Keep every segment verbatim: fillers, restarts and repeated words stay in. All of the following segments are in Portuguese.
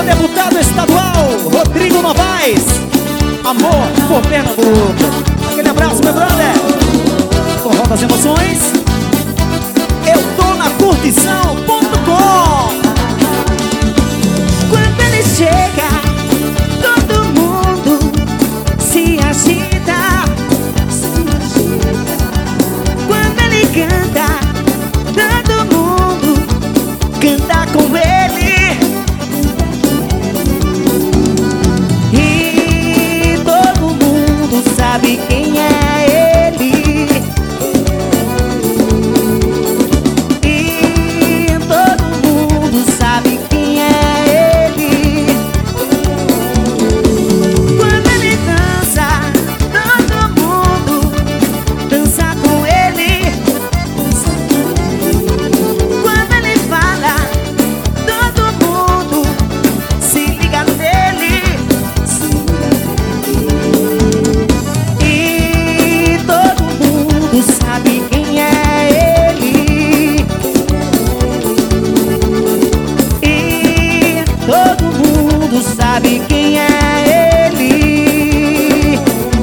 deputado estadual Rodrigo Novaes, amor por Pernambuco. Aquele abraço, meu brother. Forró das emoções. Eu tô na curtição ponto com. Quando ele chega, todo mundo se agita. Quando ele canta, todo mundo canta com ele. E todo mundo sabe quem é ele. E todo mundo sabe quem é ele. Quando ele dança, todo mundo dança com ele. Quando ele fala, todo mundo se liga nele. E todo mundo sabe quem é ele. E todo mundo sabe quem é ele.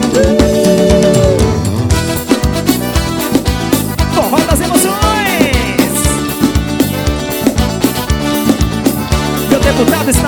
Forró das emoções. Meu deputado